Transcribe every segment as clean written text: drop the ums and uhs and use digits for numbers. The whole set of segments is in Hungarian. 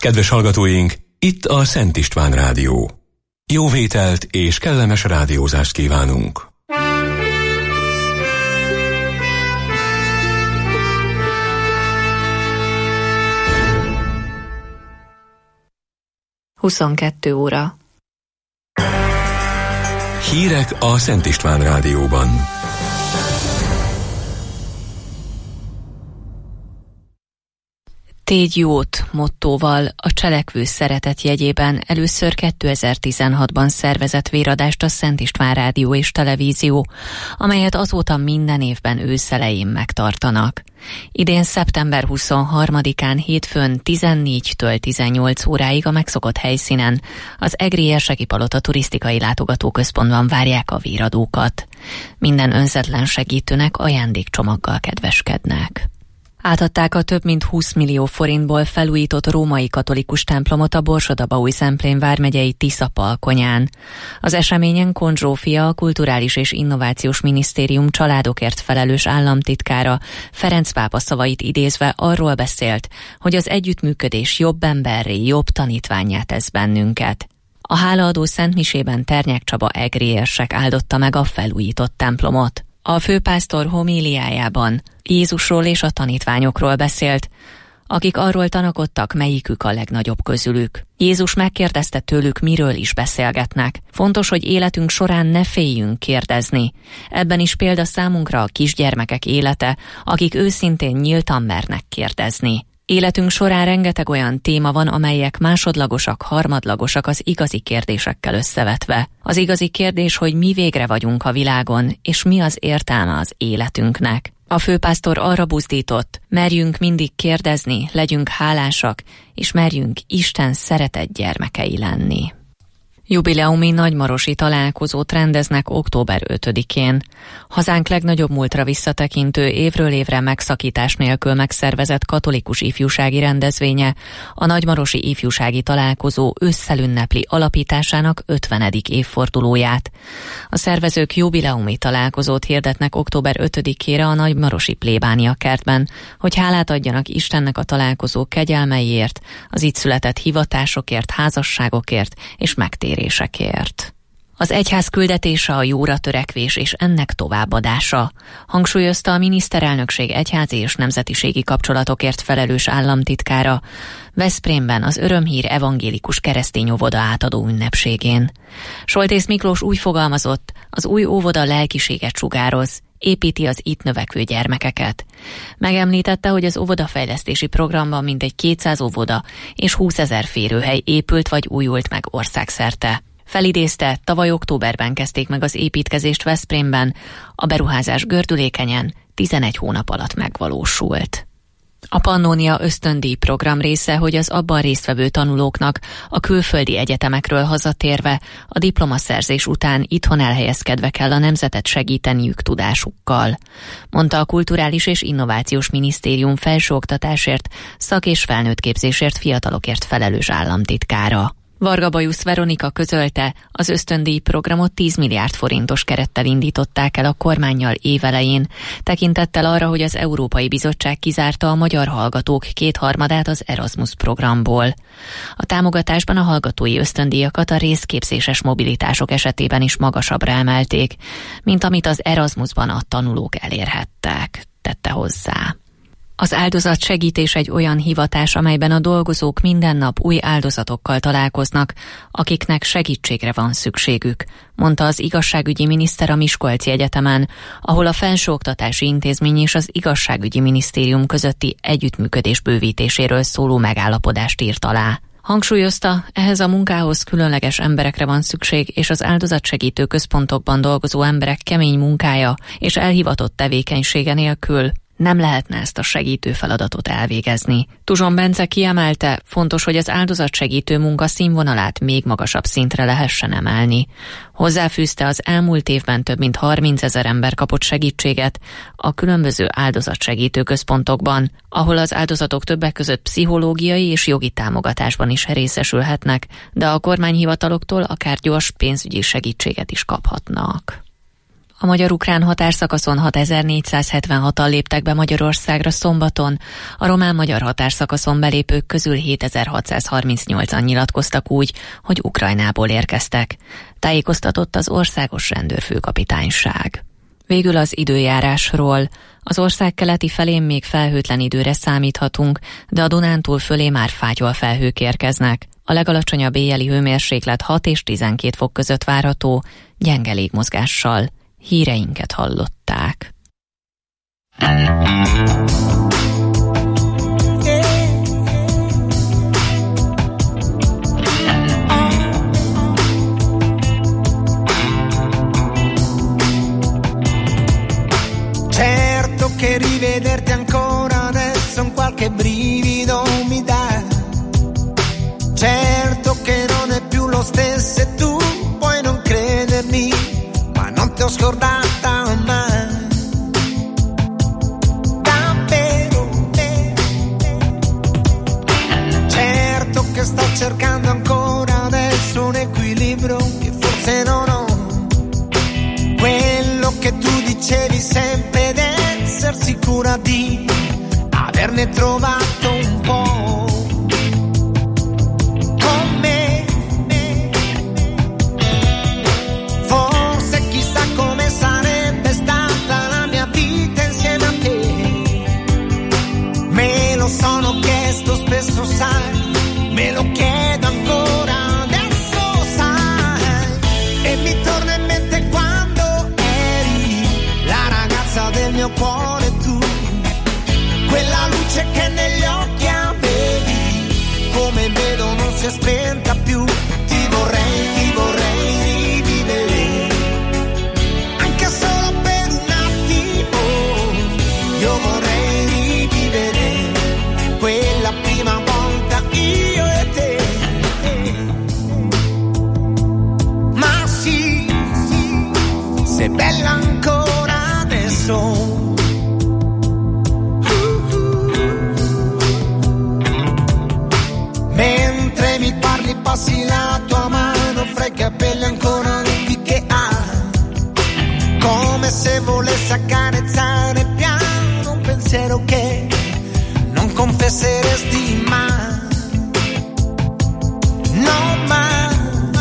Kedves hallgatóink, itt a Szent István Rádió. Jó vételt és kellemes rádiózást kívánunk! (22 óra). Hírek a Szent István Rádióban. Tégy jót mottóval a cselekvő szeretet jegyében először 2016-ban szervezett véradást a Szent István Rádió és Televízió, amelyet azóta minden évben őszelején megtartanak. Idén szeptember 23-án hétfőn 14-től 18 óráig a megszokott helyszínen, az Egri Érseki Palota turisztikai látogatóközpontban várják a véradókat. Minden önzetlen segítőnek ajándékcsomaggal kedveskednek. Átadták a több mint 20 millió forintból felújított római katolikus templomot a Borsod-Abaúj-Zemplén vármegyei Tiszapalkonyán. Az eseményen Kohn Zsófia, a Kulturális és Innovációs Minisztérium családokért felelős államtitkára Ferenc pápa szavait idézve arról beszélt, hogy az együttműködés jobb emberré, jobb tanítvánnyá tesz bennünket. A hálaadó szentmisében Ternyák Csaba egri érsek áldotta meg a felújított templomot. A főpásztor homíliájában Jézusról és a tanítványokról beszélt, akik arról tanakodtak, melyikük a legnagyobb közülük. Jézus megkérdezte tőlük, miről is beszélgetnek. Fontos, hogy életünk során ne féljünk kérdezni. Ebben is példa számunkra a kisgyermekek élete, akik őszintén nyíltan mernek kérdezni. Életünk során rengeteg olyan téma van, amelyek másodlagosak, harmadlagosak az igazi kérdésekkel összevetve. Az igazi kérdés, hogy mi végre vagyunk a világon, és mi az értelme az életünknek. A főpásztor arra buzdított, merjünk mindig kérdezni, legyünk hálásak, és merjünk Isten szeretett gyermekei lenni. Jubileumi nagymarosi találkozót rendeznek október 5-én. Hazánk legnagyobb múltra visszatekintő évről évre megszakítás nélkül megszervezett katolikus ifjúsági rendezvénye, a nagymarosi ifjúsági találkozó ősszel ünnepli alapításának 50. évfordulóját. A szervezők jubileumi találkozót hirdetnek október 5-ére a nagymarosi plébánia kertben, hogy hálát adjanak Istennek a találkozó kegyelmeiért, az itt született hivatásokért, házasságokért és megtérésért. Az egyház küldetése a jóra törekvés és ennek továbbadása, hangsúlyozta a miniszterelnökség egyházi és nemzetiségi kapcsolatokért felelős államtitkára Veszprémben az Örömhír evangélikus keresztény óvoda átadó ünnepségén. Soltész Miklós úgy fogalmazott, az új óvoda lelkiséget sugároz, építi az itt növekvő gyermekeket. Megemlítette, hogy az óvodafejlesztési programban mintegy 200 óvoda és 20 000 férőhely épült vagy újult meg országszerte. Felidézte, tavaly októberben kezdték meg az építkezést Veszprémben, a beruházás gördülékenyen 11 hónap alatt megvalósult. A Pannónia ösztöndíj program része, hogy az abban résztvevő tanulóknak a külföldi egyetemekről hazatérve a diplomaszerzés után itthon elhelyezkedve kell a nemzetet segíteniük tudásukkal, mondta a Kulturális és Innovációs Minisztérium felsőoktatásért, szak- és felnőttképzésért, fiatalokért felelős államtitkára. Varga Bajusz Veronika közölte, az ösztöndíj programot 10 milliárd forintos kerettel indították el a kormánnyal évelején, tekintettel arra, hogy az Európai Bizottság kizárta a magyar hallgatók 2/3 az Erasmus programból. A támogatásban a hallgatói ösztöndíjakat a részképzéses mobilitások esetében is magasabbra emelték, mint amit az Erasmusban a tanulók elérhettek, tette hozzá. Az áldozatsegítés egy olyan hivatás, amelyben a dolgozók minden nap új áldozatokkal találkoznak, akiknek segítségre van szükségük, mondta az igazságügyi miniszter a Miskolci Egyetemen, ahol a felsőoktatási intézmény és az igazságügyi minisztérium közötti együttműködés bővítéséről szóló megállapodást írt alá. Hangsúlyozta, ehhez a munkához különleges emberekre van szükség, és az áldozatsegítő központokban dolgozó emberek kemény munkája és elhivatott tevékenysége nélkül nem lehetne ezt a segítő feladatot elvégezni. Tuzson Bence kiemelte, fontos, hogy az áldozatsegítő munka színvonalát még magasabb szintre lehessen emelni. Hozzáfűzte, az elmúlt évben több mint 30 000 ember kapott segítséget a különböző áldozatsegítő központokban, ahol az áldozatok többek között pszichológiai és jogi támogatásban is részesülhetnek, de a kormányhivataloktól akár gyors pénzügyi segítséget is kaphatnak. A magyar-ukrán határszakaszon 6476-an léptek be Magyarországra szombaton, a román-magyar határszakaszon belépők közül 7638-an nyilatkoztak úgy, hogy Ukrajnából érkeztek. Tájékoztatott az Országos Rendőrfőkapitányság. Végül az időjárásról. Az ország keleti felén még felhőtlen időre számíthatunk, de a Dunántúl fölé már fátyolfelhők érkeznek. A legalacsonyabb éjjeli hőmérséklet 6 és 12 fok között várható, gyenge légmozgással. Híreinket hallották. Certo che rivederti ancora adesso un qualche brivido mi dà. Certo che non è più lo stesso e tu puoi non credermi, ma non ti ho scordata mai. Davvero. Certo che sto cercando ancora adesso un equilibrio che forse non ho. Quello che tu dicevi sempre ed essere sicura di averne trovato un po' con me. Forse chissà come sarebbe stata la mia vita insieme a te. Me lo sono chiesto spesso, sai, me lo chiedo ancora adesso, sai, e mi torna in mente quando eri la ragazza del mio cuore, tu, quella luce che negli occhi avevi, come vedo non si è spenta più. Ti vorrei rivivere, anche solo per un attimo. Io vorrei rivivere quella prima volta, io e te. Ma sì, sei bella ancora adesso. Mentre mi parli passi la tua mano fra i capelli ancora nudi che ha, come se volesse accarezzare piano un pensiero che non confesseresti mai. No, mai.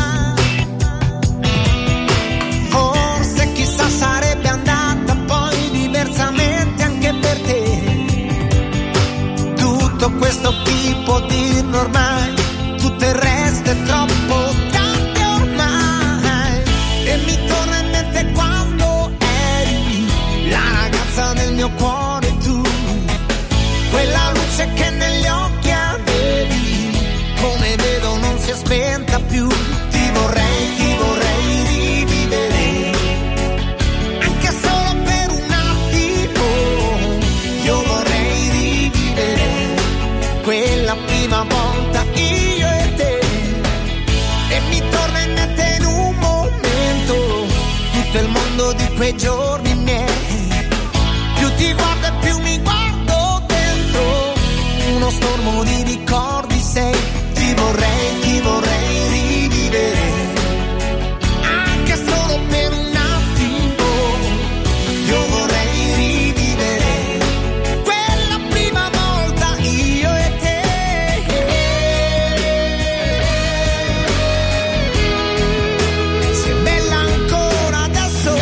Forse chissà sarebbe andata poi diversamente anche per te. Tutto questo chi può dirlo ormai? Tutto il resto è troppo tardi ormai. E mi torna in mente quando eri la ragazza del mio cuore, tu, quella luce che negli occhi avevi, come vedo non si è spenta più. Ti vorrei rivivere, anche solo per un attimo. Io vorrei rivivere quella prima volta, io e te. E mi torna in mente in un momento tutto il mondo di quei giorni miei. Più ti guardo e più mi guardo dentro uno stormo di ricordi sei. Ti vorrei rivivere, anche solo per un attimo. Io vorrei rivivere quella prima volta, io e te. Sei bella ancora adesso.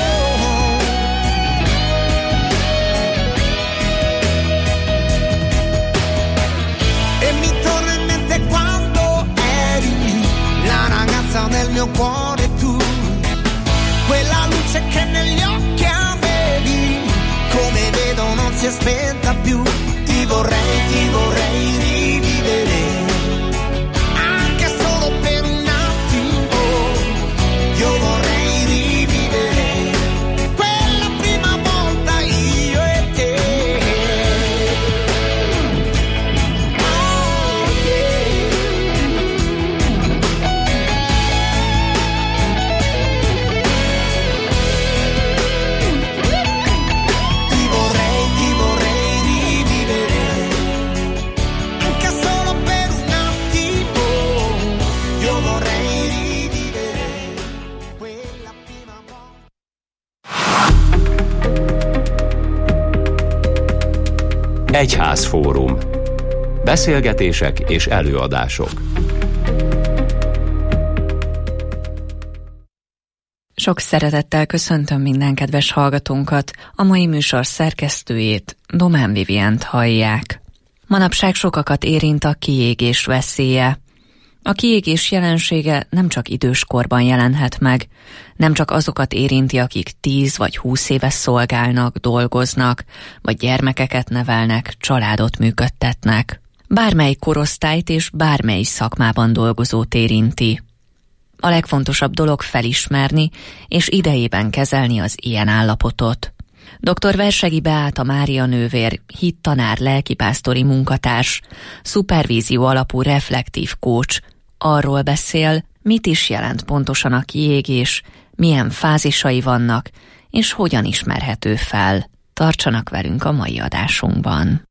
E mi torna in mente quando eri la ragazza del mio cuore, tu, quella luce che negli occhi avevi, come vedo non si è spenta più. Ti vorrei rivivere, anche solo per un attimo. Io vorrei rivivere quella prima volta, io e te. Oh, yeah. Ti vorrei rivivere Egyházfórum. Beszélgetések és előadások. Sok szeretettel köszöntöm minden kedves hallgatónkat, a mai műsor szerkesztőjét, Domán Vivient hallják. Manapság sokakat érint a kiégés veszélye. A kiégés jelensége nem csak időskorban jelenhet meg, nem csak azokat érinti, akik 10 vagy 20 éves szolgálnak, dolgoznak, vagy gyermekeket nevelnek, családot működtetnek. Bármely korosztályt és bármely szakmában dolgozót érinti. A legfontosabb dolog felismerni és idejében kezelni az ilyen állapotot. Dr. Versegi Beáta Mária nővér, hittanár, lelkipásztori munkatárs, szupervízió alapú reflektív coach arról beszél, mit is jelent pontosan a kiégés, milyen fázisai vannak, és hogyan ismerhető fel. Tartsanak velünk a mai adásunkban.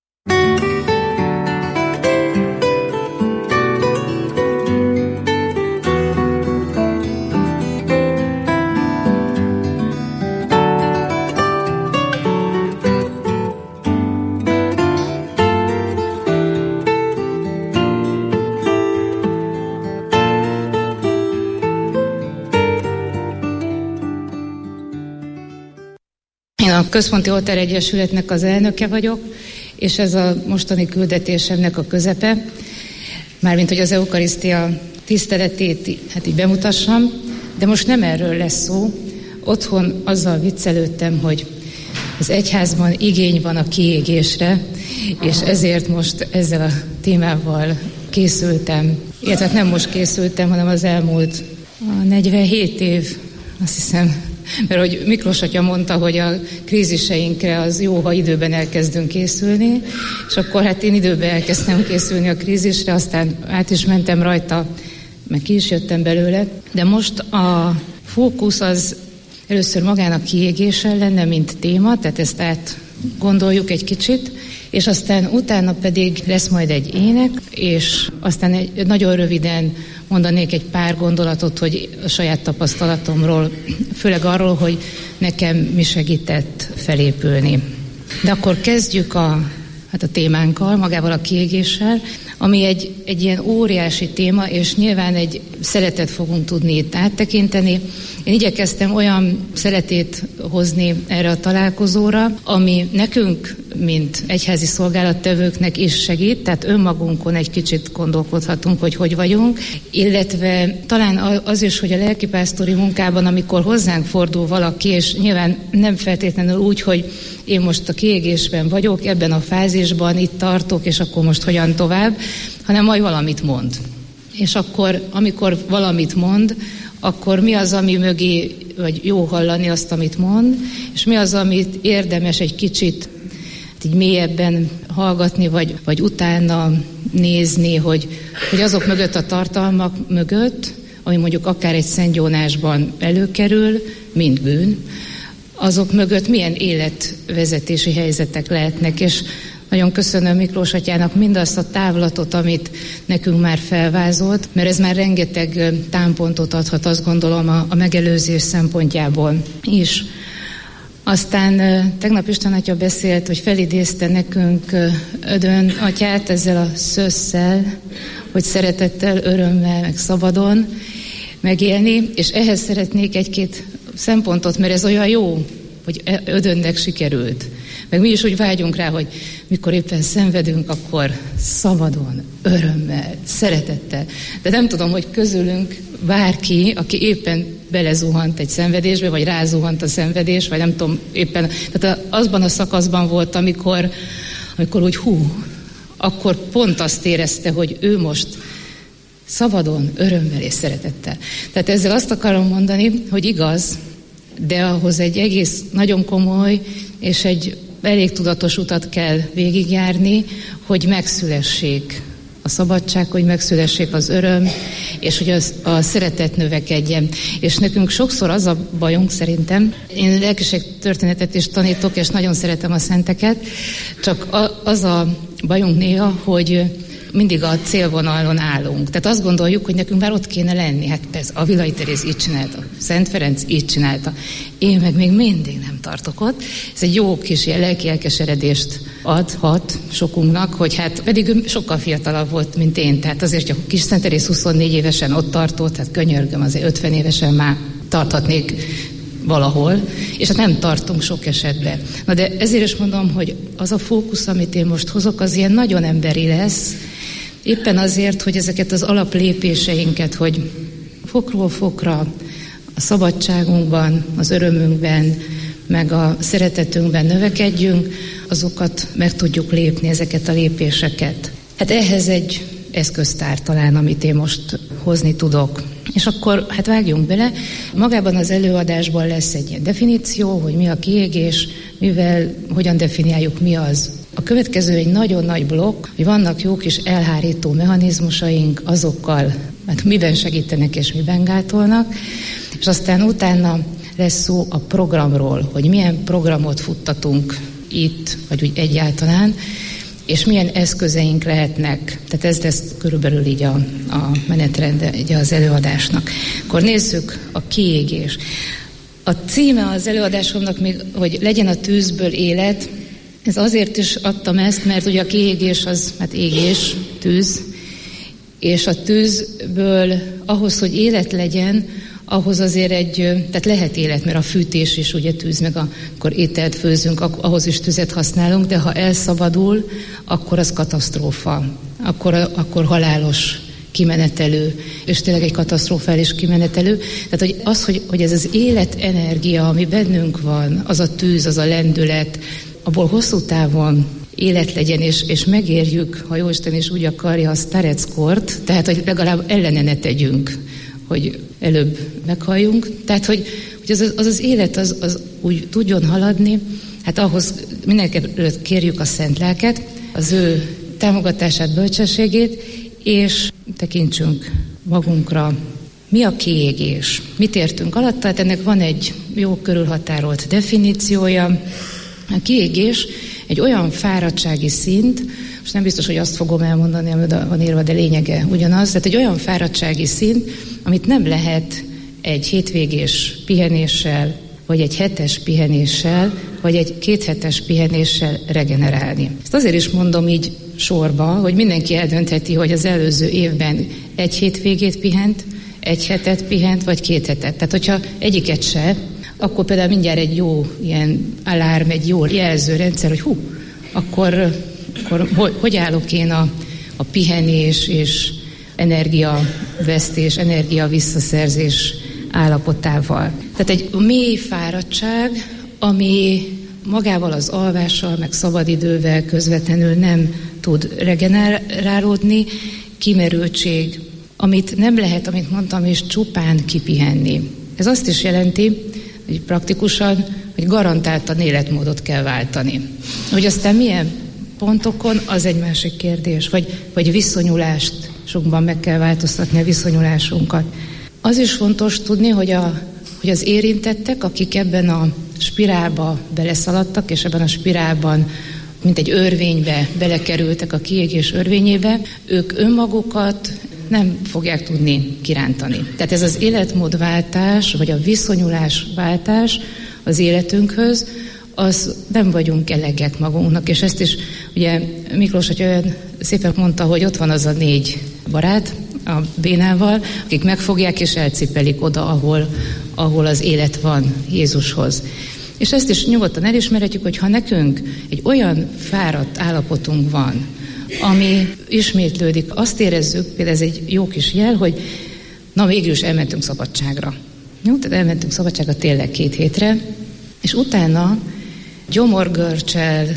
Én a Központi Oltár Egyesületnek az elnöke vagyok, és ez a mostani küldetésemnek a közepe, mármint hogy az eukarisztia tiszteletét így bemutassam, de most nem erről lesz szó. Otthon azzal viccelődtem, hogy az egyházban igény van a kiégésre, és ezért most ezzel a témával készültem. Illetve nem most készültem, hanem az elmúlt 47 év, azt hiszem, mert hogy Miklós atya mondta, hogy a kríziseinkre az jó, ha időben elkezdünk készülni, és akkor hát én időben elkezdtem készülni a krízisre, aztán át is mentem rajta, meg ki is jöttem belőle. De most a fókusz az először magának kiégéssel lenne, mint téma, tehát ezt átgondoljuk egy kicsit, és aztán utána pedig lesz majd egy ének, és aztán nagyon röviden mondanék egy pár gondolatot, hogy a saját tapasztalatomról, főleg arról, hogy nekem mi segített felépülni. De akkor kezdjük a témánkkal, magával a kiégéssel, ami egy ilyen óriási téma, és nyilván egy szeletet fogunk tudni itt áttekinteni. Én igyekeztem olyan szeletét hozni erre a találkozóra, ami nekünk, mint egyházi szolgálattevőknek is segít, tehát önmagunkon egy kicsit gondolkodhatunk, hogy vagyunk, illetve talán az is, hogy a lelkipásztori munkában, amikor hozzánk fordul valaki, és nyilván nem feltétlenül úgy, hogy én most a kiégésben vagyok, ebben a fázisban, itt tartok, és akkor most hogyan tovább, hanem majd valamit mond. És akkor, amikor valamit mond, akkor mi az, ami mögé, vagy jó hallani azt, amit mond, és mi az, amit érdemes egy kicsit így mélyebben hallgatni, vagy utána nézni, hogy azok mögött a tartalmak mögött, ami mondjuk akár egy szentgyónásban előkerül, mint bűn, azok mögött milyen életvezetési helyzetek lehetnek, és nagyon köszönöm Miklós atyának mindazt a távlatot, amit nekünk már felvázolt, mert ez már rengeteg támpontot adhat, azt gondolom, a megelőzés szempontjából is. Aztán tegnap István atya beszélt, hogy felidézte nekünk Ödön atyát ezzel a szösszel, hogy szeretettel, örömmel, meg szabadon megélni, és ehhez szeretnék egy-két szempontot, mert ez olyan jó, hogy Ödönnek sikerült. Meg mi is úgy vágyunk rá, hogy mikor éppen szenvedünk, akkor szabadon, örömmel, szeretettel. De nem tudom, hogy közülünk bárki, aki éppen belezuhant egy szenvedésbe, vagy rázuhant a szenvedés, vagy nem tudom, éppen, tehát azban a szakaszban volt, amikor úgy akkor pont azt érezte, hogy ő most szabadon, örömmel és szeretettel. Tehát ezzel azt akarom mondani, hogy igaz, de ahhoz egy egész nagyon komoly és egy elég tudatos utat kell végigjárni, hogy megszülessék a szabadság, hogy megszülessék az öröm, és hogy a szeretet növekedjen. És nekünk sokszor az a bajunk szerintem, én lelkiség történetet is tanítok, és nagyon szeretem a szenteket, csak az a bajunk néha, hogy mindig a célvonalon állunk. Tehát azt gondoljuk, hogy nekünk már ott kéne lenni. Hát persze, a Villai Teréz így csinálta, Szent Ferenc így csinálta. Én meg még mindig nem tartok ott. Ez egy jó kis lelki elkeseredést adhat sokunknak, hogy hát pedig ő sokkal fiatalabb volt, mint én. Tehát azért, hogy a kis Szent Teréz 24 évesen ott tartott, hát könyörgöm, azért 50 évesen már tarthatnék valahol, és hát nem tartunk sok esetben. Na de ezért is mondom, hogy az a fókusz, amit én most hozok, az ilyen nagyon emberi lesz, éppen azért, hogy ezeket az alaplépéseinket, hogy fokról fokra a szabadságunkban, az örömünkben, meg a szeretetünkben növekedjünk, azokat meg tudjuk lépni, ezeket a lépéseket. Hát ehhez egy eszköztár talán, amit én most hozni tudok. És akkor hát vágjunk bele. Magában az előadásban lesz egy ilyen definíció, hogy mi a kiégés, mivel, hogyan definiáljuk, mi az. A következő egy nagyon nagy blokk, hogy vannak jó kis elhárító mechanizmusaink, azokkal hát miben segítenek és miben gátolnak, és aztán utána lesz szó a programról, hogy milyen programot futtatunk itt, vagy úgy egyáltalán, és milyen eszközeink lehetnek. Tehát ez lesz körülbelül így a menetrend az előadásnak. Akkor nézzük a kiégés. A címe az előadásomnak még, hogy legyen a tűzből élet. Ez azért is adtam ezt, mert ugye a kiégés az, hát égés, tűz, és a tűzből ahhoz, hogy élet legyen, ahhoz azért tehát lehet élet, mert a fűtés is ugye tűz, meg akkor ételt főzünk, ahhoz is tüzet használunk, de ha elszabadul, akkor az katasztrófa, akkor halálos kimenetelő, és tényleg egy katasztrofális kimenetelő. Tehát hogy ez az életenergia, ami bennünk van, az a tűz, az a lendület, abból hosszú távon élet legyen, és megérjük, ha Jóisten is úgy akarja, a stareckort, tehát hogy legalább ellene ne tegyünk, hogy előbb meghalljunk. Tehát, hogy az élet az úgy tudjon haladni, hát ahhoz mindenkelőtt kérjük a Szent Lelket, az ő támogatását, bölcsességét, és tekintsünk magunkra. Mi a kiégés? Mit értünk alatt? Tehát ennek van egy jó körülhatárolt definíciója. A kiégés egy olyan fáradtsági szint, most nem biztos, hogy azt fogom elmondani, ami oda van írva, de lényege ugyanaz, tehát egy olyan fáradtsági szint, amit nem lehet egy hétvégés pihenéssel, vagy egy hetes pihenéssel, vagy egy 2 hetes pihenéssel regenerálni. Ezt azért is mondom így sorba, hogy mindenki eldöntheti, hogy az előző évben 1 hétvégét pihent, 1 hetet pihent, vagy 2 hetet. Tehát, hogyha egyiket se, akkor például mindjárt egy jó ilyen alarm, egy jó jelzőrendszer, hogy akkor hogy állok én a pihenés és energiavesztés, energiavisszaszerzés állapotával. Tehát egy mély fáradtság, ami magával az alvással, meg szabadidővel közvetlenül nem tud regenerálódni, kimerültség, amit nem lehet, amit mondtam, és csupán kipihenni. Ez azt is jelenti, hogy praktikusan, hogy garantáltan életmódot kell váltani. Hogy aztán milyen pontokon, az egy másik kérdés, vagy viszonyulást sokban meg kell változtatni a viszonyulásunkat. Az is fontos tudni, hogy az érintettek, akik ebben a spirálba beleszaladtak, és ebben a spirálban, mint egy örvénybe belekerültek, a kiégés örvényébe, ők önmagukat nem fogják tudni kirántani. Tehát ez az életmódváltás, vagy a viszonyulásváltás az életünkhöz, az nem vagyunk elegek magunknak, és ezt is ugye Miklós, hogy olyan szépen mondta, hogy ott van az a 4 barát a Bénával, akik megfogják és elcipelik oda, ahol az élet van Jézushoz. És ezt is nyugodtan elismerhetjük, hogy ha nekünk egy olyan fáradt állapotunk van, ami ismétlődik, azt érezzük, például ez egy jó kis jel, hogy na végül is elmentünk szabadságra. Jó, tehát elmentünk szabadságra tényleg 2 hétre, és utána gyomorgörcsel,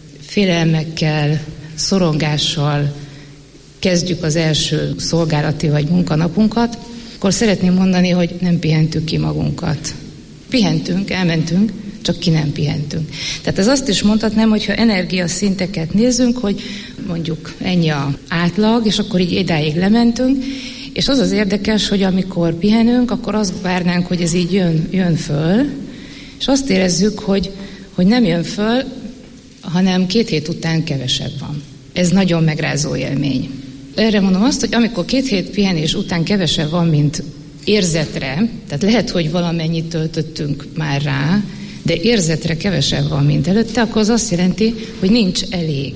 félelmekkel, szorongással kezdjük az első szolgálati vagy munkanapunkat, akkor szeretném mondani, hogy nem pihentük ki magunkat. Pihentünk, elmentünk, csak ki nem pihentünk. Tehát ez azt is mondhatnám, hogyha energiaszinteket nézzünk, hogy mondjuk ennyi az átlag, és akkor így idáig lementünk, és az érdekes, hogy amikor pihenünk, akkor azt várnánk, hogy ez így jön föl, és azt érezzük, hogy nem jön föl, hanem 2 hét után kevesebb van. Ez nagyon megrázó élmény. Erre mondom azt, hogy amikor 2 hét pihenés után kevesebb van, mint érzetre, tehát lehet, hogy valamennyit töltöttünk már rá, de érzetre kevesebb van, mint előtte, akkor az azt jelenti, hogy nincs elég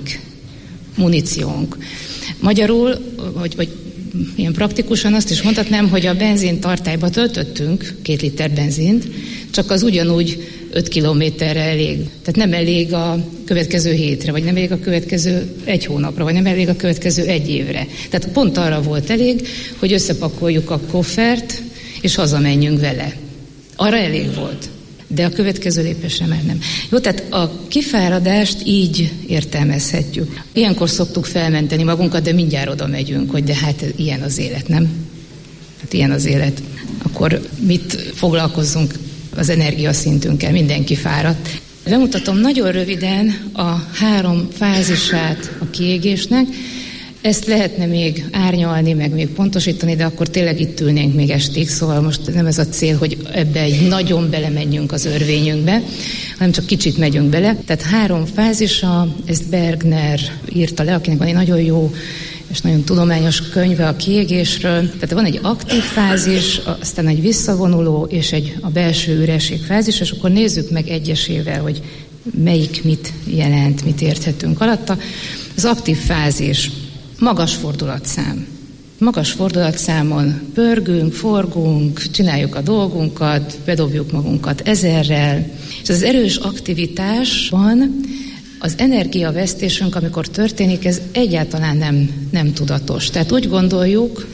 muníciónk. Magyarul, vagy ilyen praktikusan azt is mondhatnám, hogy a benzintartályba töltöttünk 2 liter benzint, csak az ugyanúgy 5 kilométerre elég. Tehát nem elég a következő hétre, vagy nem elég a következő 1 hónapra, vagy nem elég a következő 1 évre. Tehát pont arra volt elég, hogy összepakoljuk a koffert, és hazamenjünk vele. Arra elég volt. De a következő lépésre már nem. Jó, tehát a kifáradást így értelmezhetjük. Ilyenkor szoktuk felmenteni magunkat, de mindjárt oda megyünk, hogy de hát ilyen az élet, nem? Hát ilyen az élet. Akkor mit foglalkozzunk az energiaszintünkkel? Mindenki fáradt. Bemutatom nagyon röviden a 3 fázisát a kiégésnek. Ezt lehetne még árnyalni, meg még pontosítani, de akkor tényleg itt ülnénk még estig, szóval most nem ez a cél, hogy ebbe egy nagyon belemenjünk az örvényünkbe, hanem csak kicsit megyünk bele. Tehát 3 fázisa, ezt Bergner írta le, akinek van egy nagyon jó és nagyon tudományos könyve a kiégésről. Tehát van egy aktív fázis, aztán egy visszavonuló, és a belső üresség fázis, és akkor nézzük meg egyesével, hogy melyik mit jelent, mit érthetünk alatta. Az aktív fázis. Magas fordulatszám. Magas fordulatszámon pörgünk, forgunk, csináljuk a dolgunkat, bedobjuk magunkat 1000-rel. És az erős aktivitásban az energiavesztésünk, amikor történik, ez egyáltalán nem tudatos. Tehát úgy gondoljuk,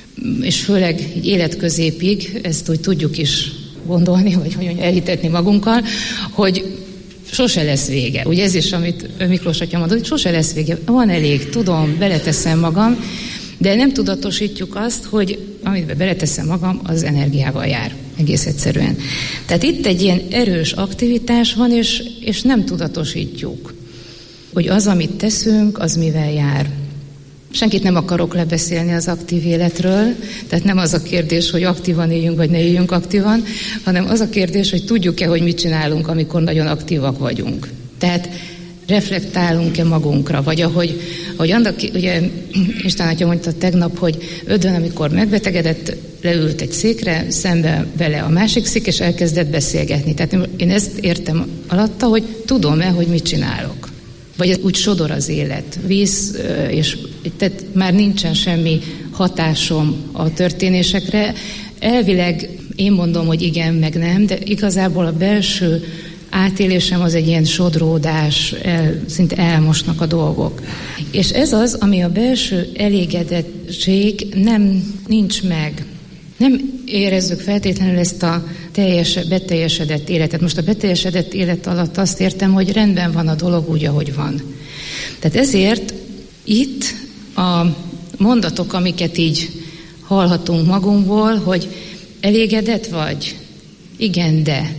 és főleg így életközépig, ezt úgy tudjuk is gondolni, vagy hogy elhitetni magunkkal, hogy sose lesz vége. Ugye ez is, amit Miklós atya mondott, hogy sose lesz vége. Van elég, tudom, beleteszem magam, de nem tudatosítjuk azt, hogy amit beleteszem magam, az energiával jár. Egész egyszerűen. Tehát itt egy ilyen erős aktivitás van, és nem tudatosítjuk, hogy az, amit teszünk, az mivel jár. Senkit nem akarok lebeszélni az aktív életről, tehát nem az a kérdés, hogy aktívan éljünk, vagy ne éljünk aktívan, hanem az a kérdés, hogy tudjuk-e, hogy mit csinálunk, amikor nagyon aktívak vagyunk. Tehát reflektálunk-e magunkra, vagy ahogy annak, ugye István atya mondta tegnap, hogy Ödön, amikor megbetegedett, leült egy székre, szembe vele a másik szék, és elkezdett beszélgetni. Tehát én ezt értem alatta, hogy tudom-e, hogy mit csinálok. Vagy úgy sodor az élet, víz, és tehát már nincsen semmi hatásom a történésekre. Elvileg én mondom, hogy igen, meg nem, de igazából a belső átélésem az egy ilyen sodródás, szinte elmosnak a dolgok. És ez az, ami a belső elégedettség nincs meg. Nem érezzük feltétlenül ezt a beteljesedett életet. Most a beteljesedett élet alatt azt értem, hogy rendben van a dolog úgy, ahogy van. Tehát ezért itt a mondatok, amiket így hallhatunk magunkból, hogy elégedett vagy? Igen, de.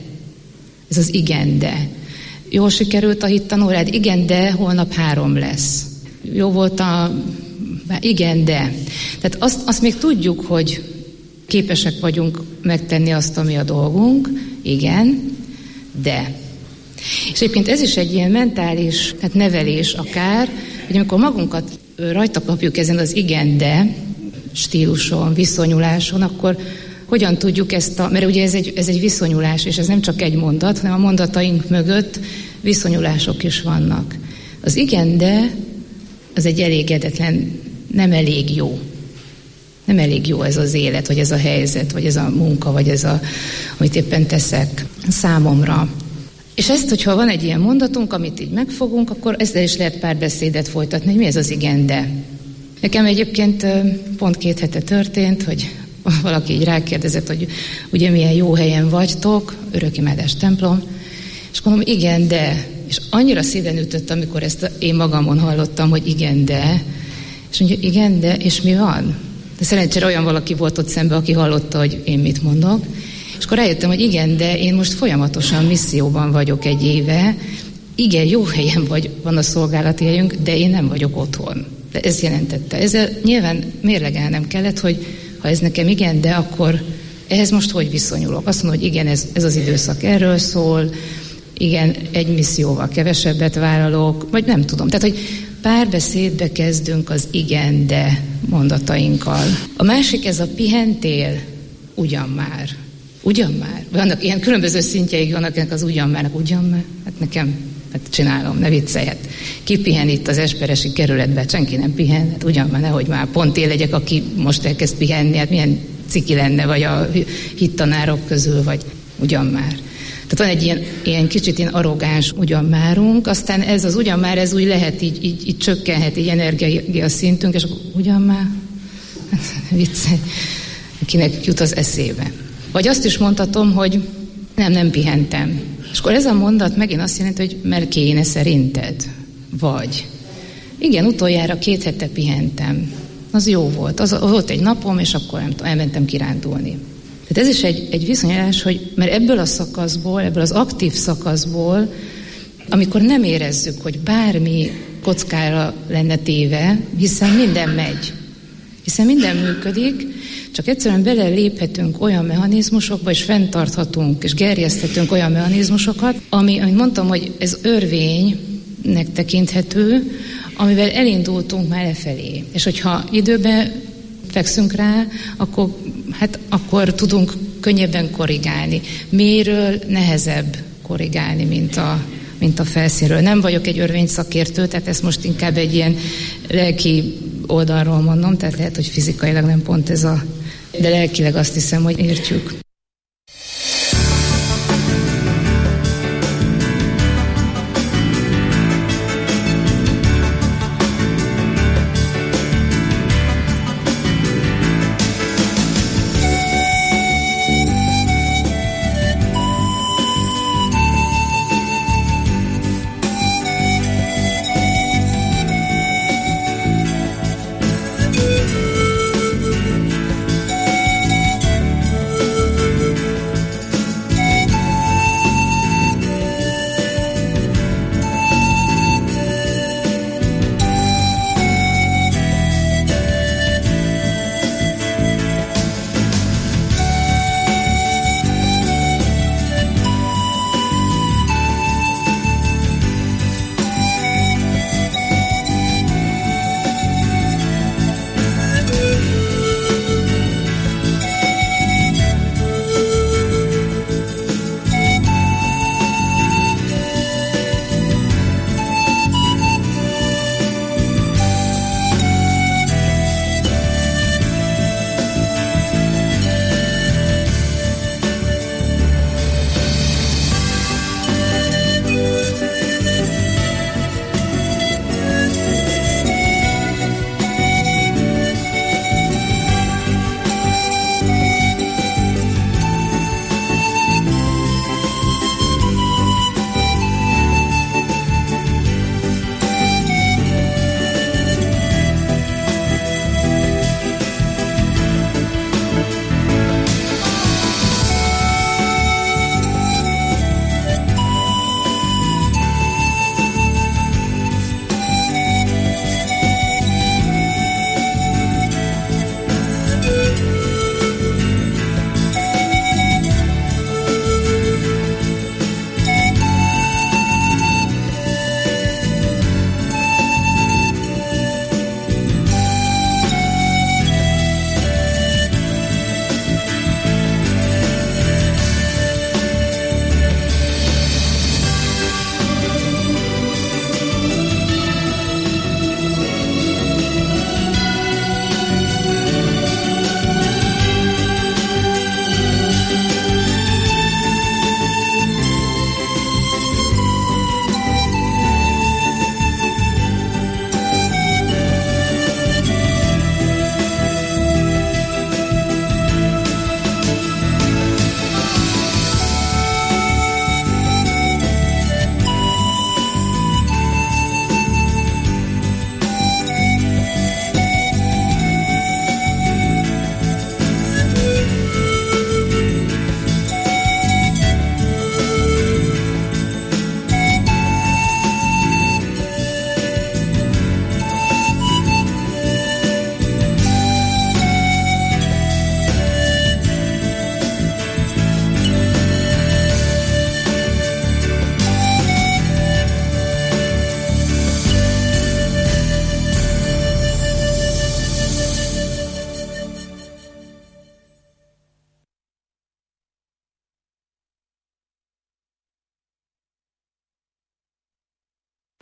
Ez az igen, de. Jól sikerült a hittanórád? Igen, de holnap 3 lesz. Jó volt igen, de. Tehát azt még tudjuk, hogy képesek vagyunk megtenni azt, ami a dolgunk, igen, de. És egyébként ez is egy ilyen mentális nevelés akár, hogy amikor magunkat rajta kapjuk ezen az igen, de stíluson, viszonyuláson, akkor hogyan tudjuk mert ugye ez egy viszonyulás, és ez nem csak egy mondat, hanem a mondataink mögött viszonyulások is vannak. Az igen, de az egy elégedetlen, nem elég jó. Nem elég jó ez az élet, vagy ez a helyzet, vagy ez a munka, vagy ez amit éppen teszek számomra. És ezt, hogyha van egy ilyen mondatunk, amit így megfogunk, akkor ezzel is lehet párbeszédet folytatni, hogy mi ez az igen, de. Nekem egyébként pont 2 hete történt, hogy valaki így rákérdezett, hogy ugye milyen jó helyen vagytok, örökimádás templom, és mondom, igen, de. És annyira szíven ütött, amikor ezt én magamon hallottam, hogy igen, de. És mondja, igen, de, és mi van? De szerencsére olyan valaki volt ott szembe, aki hallotta, hogy én mit mondok. És akkor rájöttem, hogy igen, de én most folyamatosan misszióban vagyok 1 éve. Igen, jó helyen van a szolgálati helyünk, de én nem vagyok otthon. De ez jelentette. Ezzel nyilván mérlegelnem kellett, hogy ha ez nekem igen, de akkor ehhez most hogy viszonyulok? Azt mondom, hogy igen, ez az időszak erről szól, igen, 1 misszióval kevesebbet vállalok, vagy nem tudom. Tehát, hogy párbeszédbe kezdünk az igen, de mondatainkkal. A másik, ez a pihentél, ugyan már. Ugyan már? Vannak ilyen különböző szintjeik vannak ennek az ugyan márnak. Ugyan már? Hát nekem, hát csinálom, ne viccelj. Hát ki pihen itt az esperesi kerületben? Senki nem pihen. Hát ugyan már, nehogy már pont én legyek, aki most elkezd pihenni. Hát milyen ciki lenne, vagy a hittanárok közül, vagy ugyan már. Tehát van egy ilyen kicsit ilyen arrogáns ugyan márunk, aztán ez az ugyan már, ez úgy lehet, így csökkenhet, így energia szintünk, és akkor ugyan már, viccelj, kinek jut az eszébe. Vagy azt is mondhatom, hogy nem pihentem. És akkor ez a mondat megint azt jelenti, hogy mert kéne szerinted. Vagy igen, utoljára 2 hete pihentem. Az jó volt. Az volt egy napom, és akkor nem tudom, elmentem kirándulni. Tehát ez is egy viszonyulás, hogy mert ebből a szakaszból, ebből az aktív szakaszból, amikor nem érezzük, hogy bármi kockára lenne téve, hiszen minden megy, hiszen minden működik, csak egyszerűen beleléphetünk olyan mechanizmusokba, és fenntarthatunk, és gerjeszthetünk olyan mechanizmusokat, amit mondtam, hogy ez örvénynek tekinthető, amivel elindultunk már lefelé. És hogyha időben fekszünk rá, akkor tudunk könnyebben korrigálni. Mélyről nehezebb korrigálni, mint a felszínről. Nem vagyok egy örvényszakértő, tehát ezt most inkább egy ilyen lelki oldalról mondom, tehát lehet, hogy fizikailag nem pont ez de lelkileg azt hiszem, hogy értjük.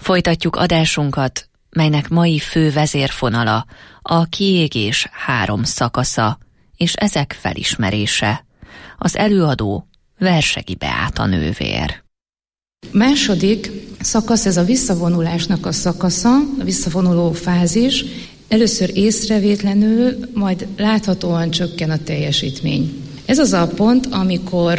Folytatjuk adásunkat, melynek mai fő vezérfonala a kiégés 3 szakasza, és ezek felismerése. Az előadó Versegi Beáta nővér. Második szakasz, ez a visszavonulásnak a szakasza, a visszavonuló fázis. Először észrevétlenül, majd láthatóan csökken a teljesítmény. Ez az a pont, amikor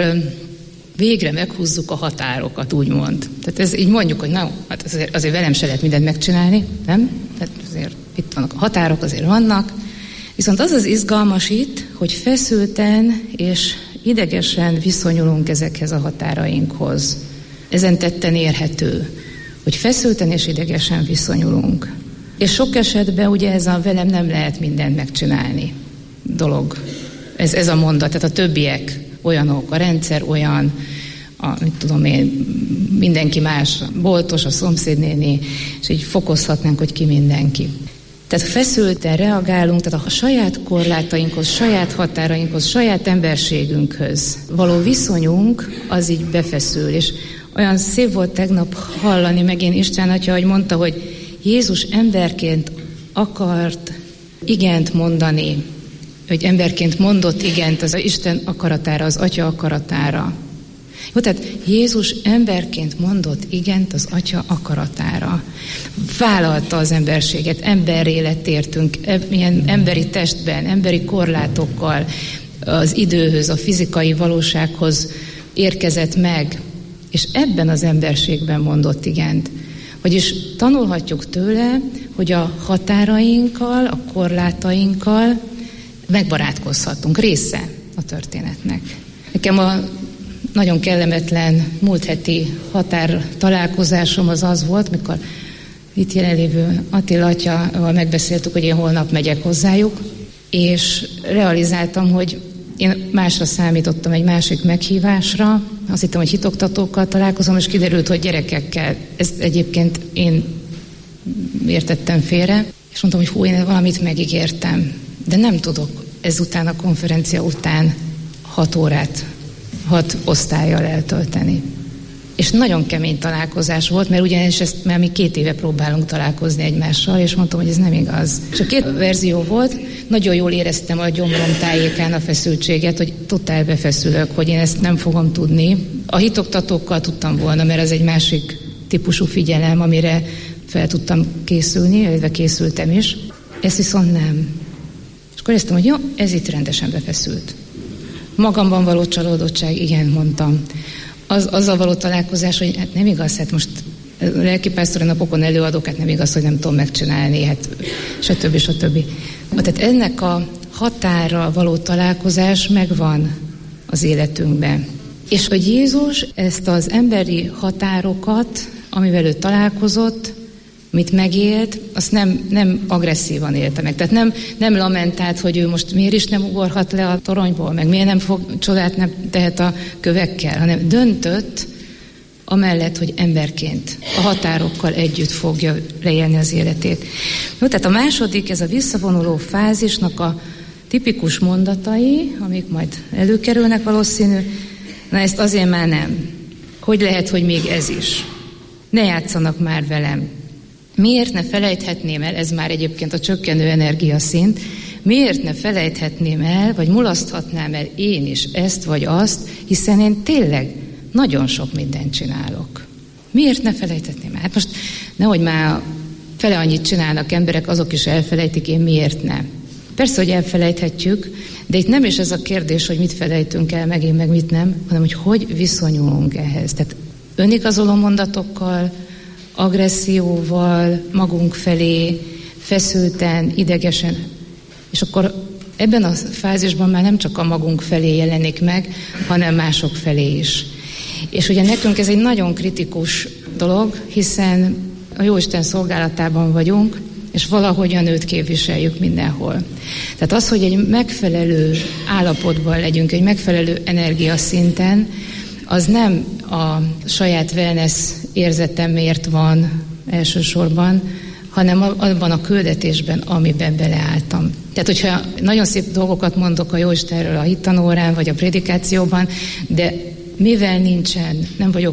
végre meghúzzuk a határokat, úgymond. Tehát ez így mondjuk, hogy na, hát azért velem se lehet mindent megcsinálni, nem? Tehát azért itt vannak a határok, azért vannak. Viszont az izgalmas itt, hogy feszülten és idegesen viszonyulunk ezekhez a határainkhoz. Ezen tetten érhető, hogy feszülten és idegesen viszonyulunk. És sok esetben ugye ez a velem nem lehet mindent megcsinálni dolog. Ez a mondat, tehát a többiek olyanok, a rendszer olyan, mit tudom én, mindenki más, a boltos, a szomszédnéni, és így fokozhatnánk, hogy ki mindenki. Tehát feszülten reagálunk, tehát a saját korlátainkhoz, saját határainkhoz, saját emberségünkhöz való viszonyunk, az így befeszül. És olyan szép volt tegnap hallani megint István atya, hogy mondta, hogy Jézus emberként akart igent mondani, hogy emberként mondott igent az Isten akaratára, az Atya akaratára. Jó, tehát Jézus emberként mondott igent az Atya akaratára. Vállalta az emberséget, emberré lett értünk, ilyen emberi testben, emberi korlátokkal, az időhöz, a fizikai valósághoz érkezett meg, és ebben az emberségben mondott igent. Vagyis tanulhatjuk tőle, hogy a határainkkal, a korlátainkkal megbarátkozhatunk. Része a történetnek. Nekem a nagyon kellemetlen múlt heti határ találkozásom az volt, mikor itt jelenlévő Attila atyával megbeszéltük, hogy én holnap megyek hozzájuk, és realizáltam, hogy én másra számítottam, egy másik meghívásra. Azt hittem, hogy hitoktatókkal találkozom, és kiderült, hogy gyerekekkel. Ezt egyébként én értettem félre, és mondtam, hogy én valamit megígértem, de nem tudok ezután a konferencia után 6 órát 6 osztállyal eltölteni. És nagyon kemény találkozás volt, mert ugyanis ezt már mi 2 éve próbálunk találkozni egymással, és mondtam, hogy ez nem igaz. És a 2 verzió volt, nagyon jól éreztem a gyomrom tájékán a feszültséget, hogy totál befeszülök, hogy én ezt nem fogom tudni. A hitoktatókkal tudtam volna, mert ez egy másik típusú figyelem, amire fel tudtam készülni, illetve készültem is. Ezt viszont nem. És akkor éreztem, hogy jó, ez itt rendesen befeszült. Magamban való csalódottság, igen, mondtam. Azzal való találkozás, hogy hát nem igaz, hát most lelkipásztori napokon előadok, hát nem igaz, hogy nem tudom megcsinálni, hát stb. Tehát ennek a határa való találkozás megvan az életünkben. És hogy Jézus ezt az emberi határokat, amivel ő találkozott, amit megélt, azt nem agresszívan élte meg. Tehát nem lamentált, hogy ő most miért is nem ugorhat le a toronyból, meg miért nem fog csodát nem tehet a kövekkel, hanem döntött amellett, hogy emberként a határokkal együtt fogja leélni az életét. Jó, tehát a második, ez a visszavonuló fázisnak a tipikus mondatai, amik majd előkerülnek valószínű, na ezt azért már nem. Hogy lehet, hogy még ez is? Ne játszanak már velem. Miért ne felejthetném el, ez már egyébként a csökkenő energiaszint, miért ne felejthetném el, vagy mulaszthatnám el én is ezt vagy azt, hiszen én tényleg nagyon sok mindent csinálok. Miért ne felejthetném el? Hát most nehogy már fele annyit csinálnak emberek, azok is elfelejtik, én miért ne? Persze, hogy elfelejthetjük, de itt nem is ez a kérdés, hogy mit felejtünk el, meg én meg mit nem, hanem hogy viszonyulunk ehhez. Tehát önigazoló mondatokkal, agresszióval, magunk felé, feszülten, idegesen. És akkor ebben a fázisban már nem csak a magunk felé jelenik meg, hanem mások felé is. És ugye nekünk ez egy nagyon kritikus dolog, hiszen a Jóisten szolgálatában vagyunk, és valahogyan őt képviseljük mindenhol. Tehát az, hogy egy megfelelő állapotban legyünk, egy megfelelő energiaszinten, az nem a saját wellness érzetemért van elsősorban, hanem abban a küldetésben, amiben beleálltam. Tehát, hogyha nagyon szép dolgokat mondok a Jóistenről a hittanórán, vagy a prédikációban, de mivel nem vagyok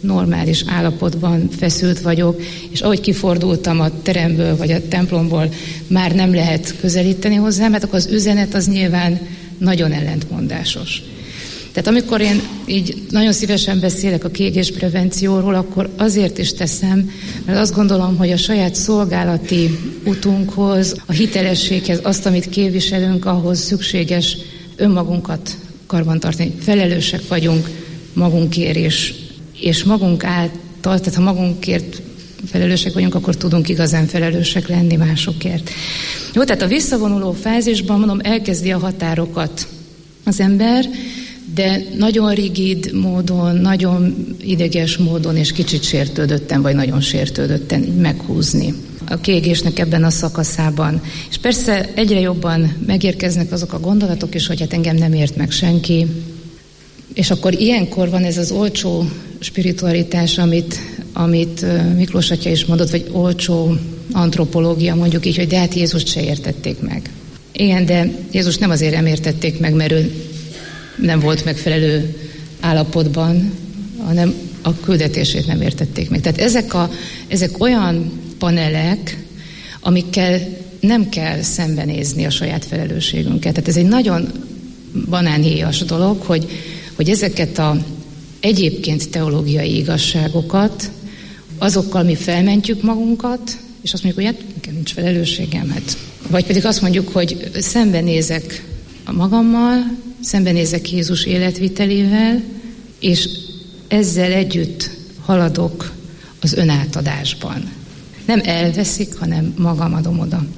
normális állapotban feszült vagyok, és ahogy kifordultam a teremből vagy a templomból, már nem lehet közelíteni hozzám, mert akkor az üzenet az nyilván nagyon ellentmondásos. Tehát amikor én így nagyon szívesen beszélek a kiégésprevencióról, akkor azért is teszem, mert azt gondolom, hogy a saját szolgálati utunkhoz, a hitelességhez, azt, amit képviselünk, ahhoz szükséges önmagunkat karbantartani. Felelősek vagyunk magunkért, és magunk által, tehát ha magunkért felelősek vagyunk, akkor tudunk igazán felelősek lenni másokért. Jó, tehát a visszavonuló fázisban, mondom, elkezdi a határokat az ember, de nagyon rigid módon, nagyon ideges módon, és kicsit sértődötten, vagy nagyon sértődötten így meghúzni a kiégésnek ebben a szakaszában. És persze egyre jobban megérkeznek azok a gondolatok is, hogy hát engem nem ért meg senki. És akkor ilyenkor van ez az olcsó spiritualitás, amit Miklós atya is mondott, vagy olcsó antropológia, mondjuk így, hogy de hát Jézust se értették meg. Igen, de Jézus nem azért nem értették meg, mert ő nem volt megfelelő állapotban, hanem a küldetését nem értették meg. Tehát ezek olyan panelek, amikkel nem kell szembenézni a saját felelősségünket. Tehát ez egy nagyon banánhéjas dolog, hogy ezeket a egyébként teológiai igazságokat, azokkal mi felmentjük magunkat, és azt mondjuk, hogy hát nekem nincs felelősségem, hát. Vagy pedig azt mondjuk, hogy szembenézek magammal, szembenézek Jézus életvitelével, és ezzel együtt haladok az önátadásban. Nem elveszik, hanem magam adom oda.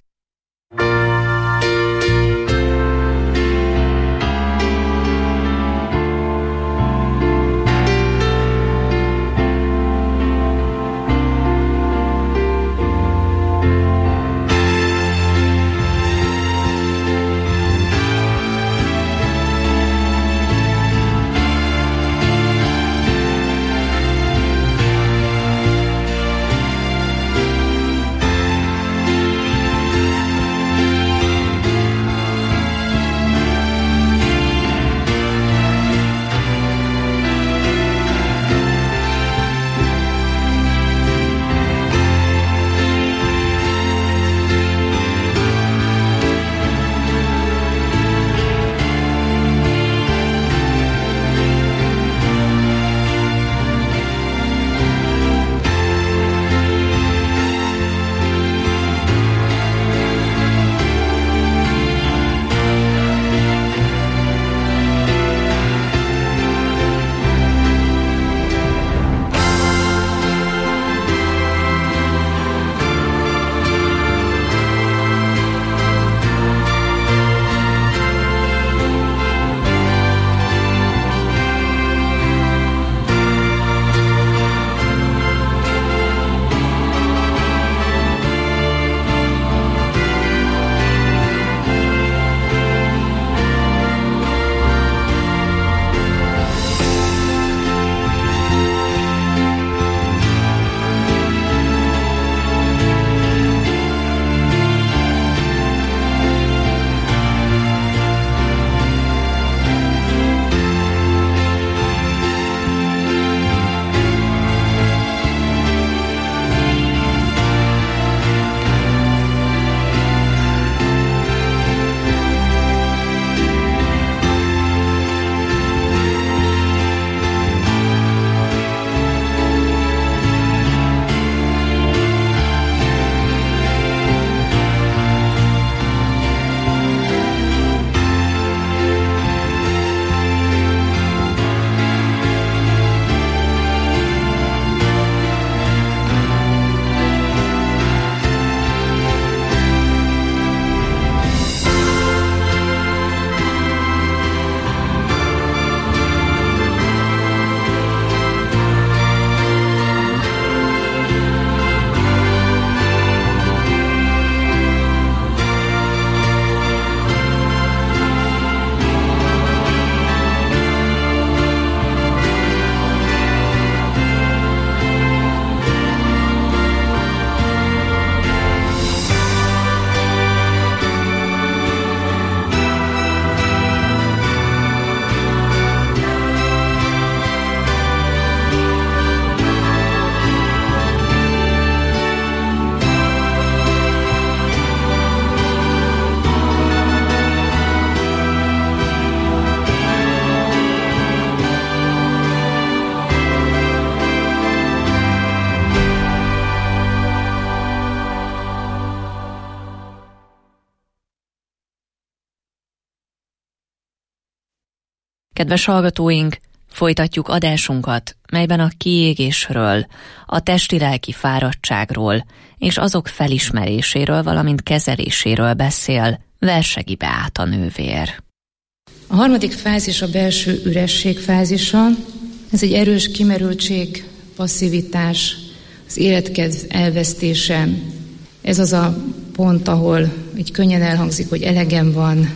Kedves hallgatóink, folytatjuk adásunkat, melyben a kiégésről, a testi-lelki fáradtságról és azok felismeréséről, valamint kezeléséről beszél Versegi Beáta nővér. A harmadik fázis a belső üresség fázisa. Ez egy erős kimerültség, passzivitás, az életkedv elvesztése. Ez az a pont, ahol így könnyen elhangzik, hogy elegem van,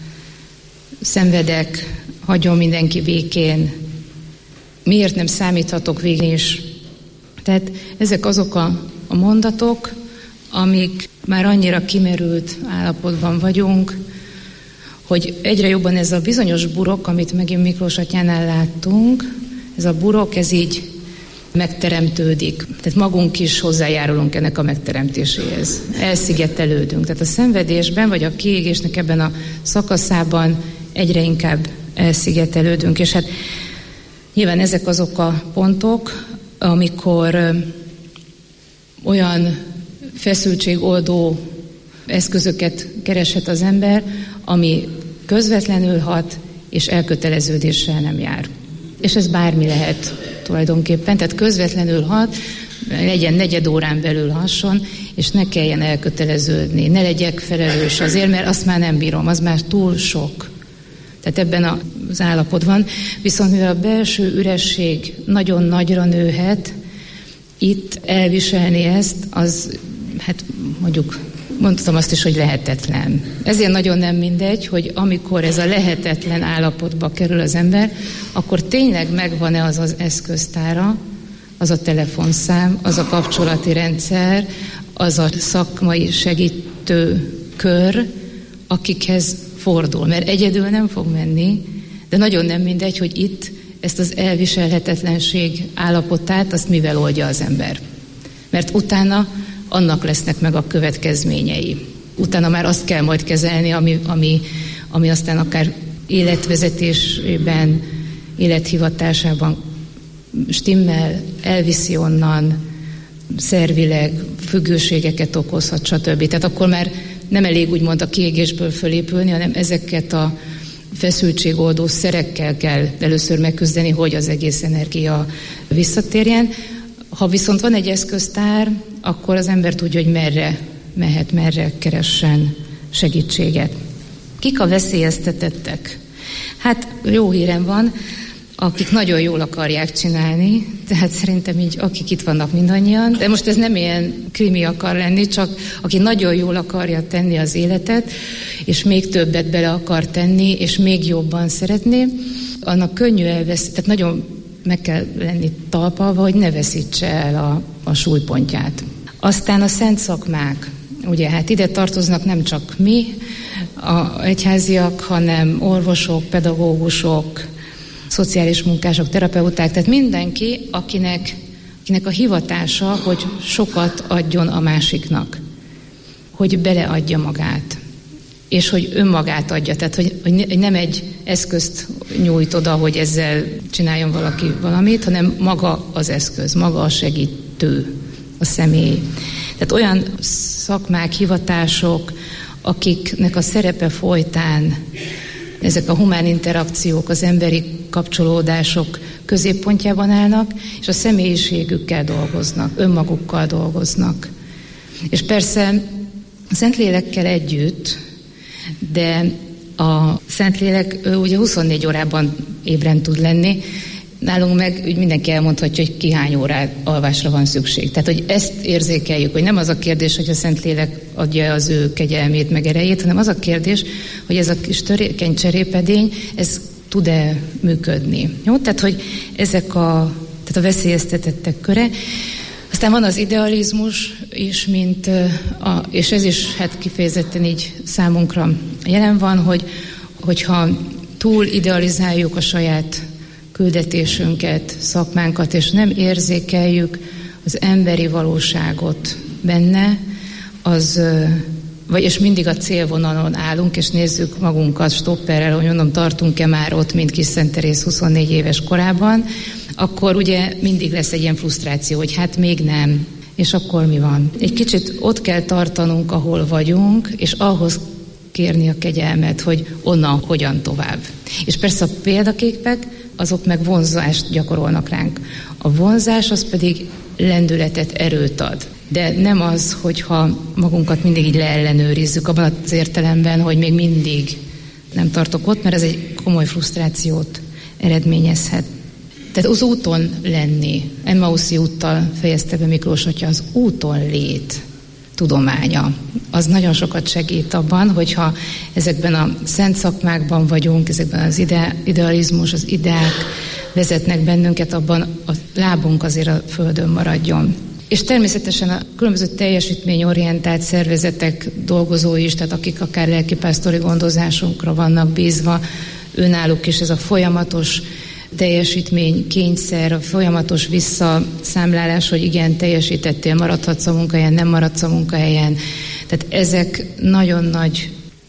szenvedek, hagyjon mindenki békén, miért nem számíthatok végén is. Tehát ezek azok a mondatok, amik már annyira kimerült állapotban vagyunk, hogy egyre jobban ez a bizonyos burok, amit megint Miklós atyánál láttunk, ez a burok, ez így megteremtődik. Tehát magunk is hozzájárulunk ennek a megteremtéséhez. Elszigetelődünk. Tehát a szenvedésben, vagy a kiégésnek ebben a szakaszában egyre inkább elszigetelődünk. És hát nyilván ezek azok a pontok, amikor olyan feszültségoldó eszközöket kereshet az ember, ami közvetlenül hat, és elköteleződéssel nem jár. És ez bármi lehet tulajdonképpen, tehát közvetlenül hat, legyen negyed órán belül hasson, és ne kelljen elköteleződni, ne legyek felelős azért, mert azt már nem bírom, az már túl sok. Tehát ebben az állapotban. Viszont mivel a belső üresség nagyon nagyra nőhet, itt elviselni ezt, az, hát mondjuk, mondtam azt is, hogy lehetetlen. Ezért nagyon nem mindegy, hogy amikor ez a lehetetlen állapotba kerül az ember, akkor tényleg megvan-e az az eszköztára, az a telefonszám, az a kapcsolati rendszer, az a szakmai segítő kör, akikhez fordul. Mert egyedül nem fog menni, de nagyon nem mindegy, hogy itt ezt az elviselhetetlenség állapotát, azt mivel oldja az ember. Mert utána annak lesznek meg a következményei. Utána már azt kell majd kezelni, ami aztán akár életvezetésében, élethivatásában stimmel, elviszi onnan, szervileg függőségeket okozhat, stb. Tehát akkor már nem elég úgymond a kiégésből fölépülni, hanem ezeket a feszültségoldó szerekkel kell először megküzdeni, hogy az egész energia visszatérjen. Ha viszont van egy eszköztár, akkor az ember tudja, hogy merre mehet, merre keressen segítséget. Kik a veszélyeztetettek? Hát jó hírem van, akik nagyon jól akarják csinálni, tehát szerintem így, akik itt vannak mindannyian, de most ez nem ilyen krimi akar lenni, csak aki nagyon jól akarja tenni az életet, és még többet bele akar tenni, és még jobban szeretné, annak könnyű elveszni, tehát nagyon meg kell lenni talpalva, hogy ne veszítse el a súlypontját. Aztán a szent szakmák, ugye hát ide tartoznak nem csak mi, a egyháziak, hanem orvosok, pedagógusok, szociális munkások, terapeuták, tehát mindenki, akinek a hivatása, hogy sokat adjon a másiknak, hogy beleadja magát, és hogy önmagát adja, tehát hogy nem egy eszközt nyújt oda, hogy ezzel csináljon valaki valamit, hanem maga az eszköz, maga a segítő, a személy. Tehát olyan szakmák, hivatások, akiknek a szerepe folytán ezek a humán interakciók, az emberi kapcsolódások középpontjában állnak, és a személyiségükkel dolgoznak, önmagukkal dolgoznak. És persze a Szentlélekkel együtt, de a Szentlélek ugye 24 órában ébren tud lenni, nálunk meg úgy mindenki elmondhatja, hogy ki hány órát alvásra van szükség. Tehát, hogy ezt érzékeljük, hogy nem az a kérdés, hogy a Szentlélek adja az ő kegyelmét, meg erejét, hanem az a kérdés, hogy ez a kis törékeny cserépedény, ez tud-e működni. Jó? Tehát, hogy ezek a veszélyeztetettek köre. Aztán van az idealizmus is, és ez is hát kifejezetten így számunkra jelen van, hogyha túl idealizáljuk a saját küldetésünket, szakmánkat, és nem érzékeljük az emberi valóságot benne, és mindig a célvonalon állunk, és nézzük magunkat stopperrel, hogy mondom, tartunk-e már ott, mint Kis Szent Teréz 24 éves korában, akkor ugye mindig lesz egy ilyen frusztráció, hogy hát még nem, és akkor mi van? Egy kicsit ott kell tartanunk, ahol vagyunk, és ahhoz kérni a kegyelmet, hogy onnan hogyan tovább. És persze a példaképek, azok meg vonzást gyakorolnak ránk. A vonzás az pedig lendületet, erőt ad. De nem az, hogyha magunkat mindig így leellenőrizzük, abban az értelemben, hogy még mindig nem tartok ott, mert ez egy komoly frusztrációt eredményezhet. Tehát az úton lenni, Emmauszi úttal fejezte be Miklós atya, az úton lét tudománya. Az nagyon sokat segít abban, hogyha ezekben a szent szakmákban vagyunk, ezekben az idealizmus, az ideák vezetnek bennünket, abban a lábunk azért a földön maradjon. És természetesen a különböző teljesítményorientált szervezetek dolgozói is, tehát akik akár lelkipásztori gondozásunkra vannak bízva, önálluk is ez a folyamatos teljesítménykényszer, a folyamatos visszaszámlálás, hogy igen, teljesítettél, maradhatsz a munkahelyen, nem maradsz a munkahelyen. Tehát ezek nagyon nagy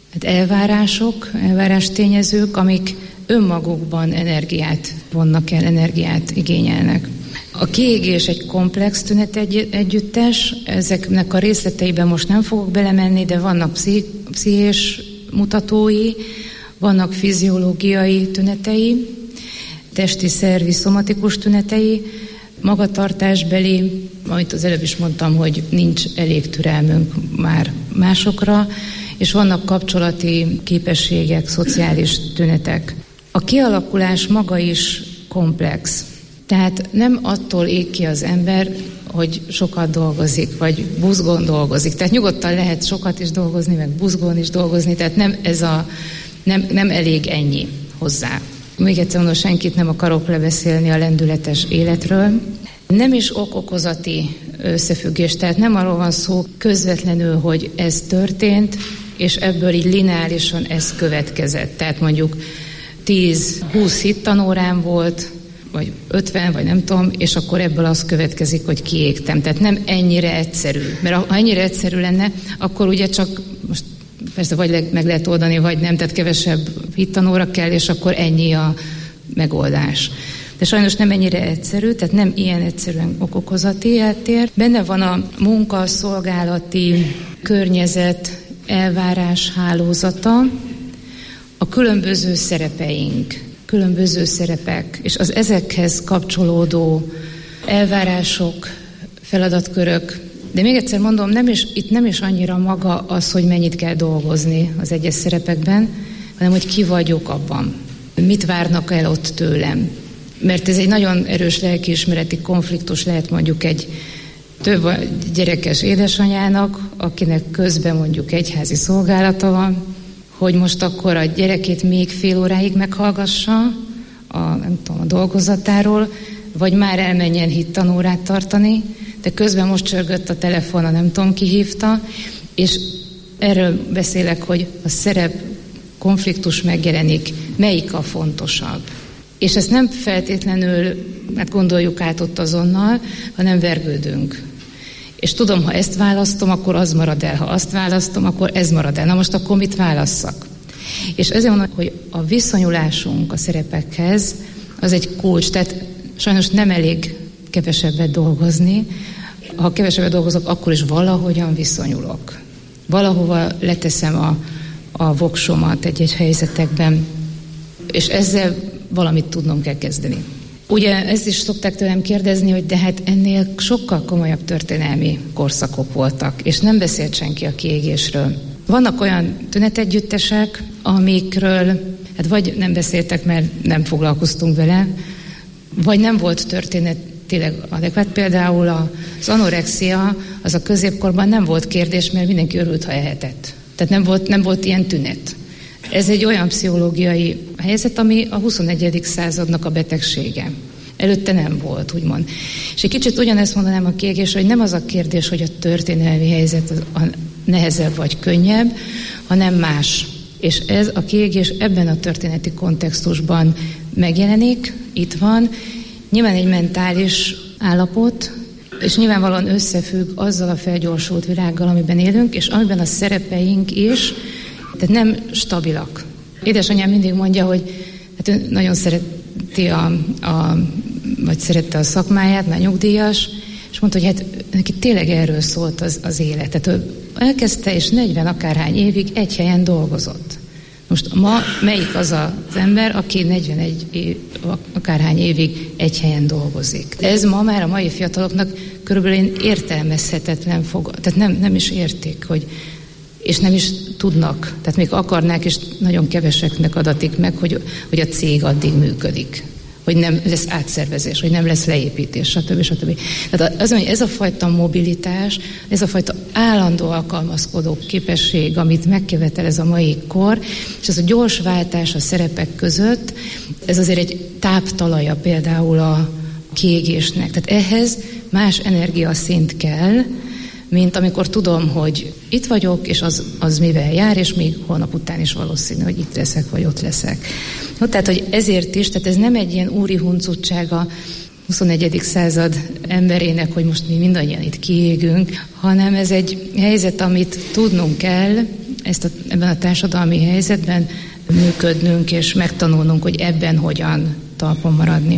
elvárástényezők, amik önmagukban energiát vonnak el, energiát igényelnek. A kiégés egy komplex tünet együttes, ezeknek a részleteiben most nem fogok belemenni, de vannak pszichés mutatói, vannak fiziológiai tünetei, testi, szervi, szomatikus tünetei, magatartásbeli, amit az előbb is mondtam, hogy nincs elég türelmünk már másokra, és vannak kapcsolati képességek, szociális tünetek. A kialakulás maga is komplex. Tehát nem attól ég ki az ember, hogy sokat dolgozik, vagy buzgón dolgozik. Tehát nyugodtan lehet sokat is dolgozni, meg buzgón is dolgozni, tehát nem elég ennyi hozzá. Még egyszer mondom, senkit nem akarok lebeszélni a lendületes életről. Nem is ok-okozati összefüggés, tehát nem arról van szó közvetlenül, hogy ez történt, és ebből így lineárisan ez következett. Tehát mondjuk 10-20 hittanórám volt, vagy 50, vagy nem tudom, és akkor ebből az következik, hogy kiégtem. Tehát nem ennyire egyszerű. Mert ha ennyire egyszerű lenne, akkor ugye csak, most persze vagy meg lehet oldani, vagy nem, tehát kevesebb hittanóra kell, és akkor ennyi a megoldás. De sajnos nem ennyire egyszerű, tehát nem ilyen egyszerűen okokozati eltér. Benne van a munka, szolgálati környezet, elvárás hálózata, a különböző szerepeink, különböző szerepek, és az ezekhez kapcsolódó elvárások, feladatkörök. De még egyszer mondom, itt nem is annyira maga az, hogy mennyit kell dolgozni az egyes szerepekben, hanem hogy ki vagyok abban. Mit várnak el ott tőlem. Mert ez egy nagyon erős lelkiismereti konfliktus lehet mondjuk egy több gyerekes édesanyának, akinek közben mondjuk egyházi szolgálata van, hogy most akkor a gyerekét még fél óráig meghallgassa a dolgozatáról, vagy már elmenjen hittanórát tartani, de közben most csörgött a telefon, nem tudom ki hívta, és erről beszélek, hogy a szerep konfliktus megjelenik, melyik a fontosabb. És ezt nem feltétlenül gondoljuk át ott azonnal, hanem vergődünk. És tudom, ha ezt választom, akkor az marad el. Ha azt választom, akkor ez marad el. Na most akkor mit válasszak? És ezért mondom, hogy a viszonyulásunk a szerepekhez az egy kulcs. Tehát sajnos nem elég kevesebbet dolgozni. Ha kevesebbet dolgozok, akkor is valahogyan viszonyulok. Valahova leteszem a voksomat egy-egy helyzetekben. És ezzel valamit tudnom kell kezdeni. Ugye ezt is szokták tőlem kérdezni, hogy de hát ennél sokkal komolyabb történelmi korszakok voltak, és nem beszélt senki a kiégésről. Vannak olyan tünetegyüttesek, amikről hát vagy nem beszéltek, mert nem foglalkoztunk vele, vagy nem volt történetileg adekvát. Például az anorexia, az a középkorban nem volt kérdés, mert mindenki örült, ha ehetett. Tehát nem volt ilyen tünet. Ez egy olyan pszichológiai helyzet, ami a 21. századnak a betegsége. Előtte nem volt, úgymond. És egy kicsit ugyanezt mondanám a kiégésre, hogy nem az a kérdés, hogy a történelmi helyzet a nehezebb vagy könnyebb, hanem más. És ez a kiégés ebben a történeti kontextusban megjelenik, itt van. Nyilván egy mentális állapot, és nyilvánvalóan összefügg azzal a felgyorsult világgal, amiben élünk, és amiben a szerepeink is, tehát nem stabilak. Édesanyám mindig mondja, hogy hát ő nagyon szereti vagy szerette a szakmáját, már nyugdíjas, és mondta, hogy hát neki tényleg erről szólt az élet. Tehát elkezdte, és 40 akárhány évig egy helyen dolgozott. Most ma melyik az az ember, aki 41 akárhány évig egy helyen dolgozik? Ez ma már a mai fiataloknak körülbelül értelmezhetetlen tehát nem is értik, és nem is tudnak, tehát még akarnák, és nagyon keveseknek adatik meg, hogy a cég addig működik, hogy nem lesz átszervezés, hogy nem lesz leépítés, stb. Tehát az, hogy ez a fajta mobilitás, ez a fajta állandó alkalmazkodó képesség, amit megkövetel ez a mai kor, és ez a gyors váltás a szerepek között, ez azért egy táptalaja például a kiégésnek. Tehát ehhez más energiaszint kell, mint amikor tudom, hogy itt vagyok, és az mivel jár, és még holnap után is valószínű, hogy itt leszek, vagy ott leszek. No, tehát, hogy ezért is, tehát ez nem egy ilyen úri huncutság a 21. század emberének, hogy most mi mindannyian itt kiégünk, hanem ez egy helyzet, amit tudnunk kell, ebben a társadalmi helyzetben működnünk, és megtanulnunk, hogy ebben hogyan talpon maradni.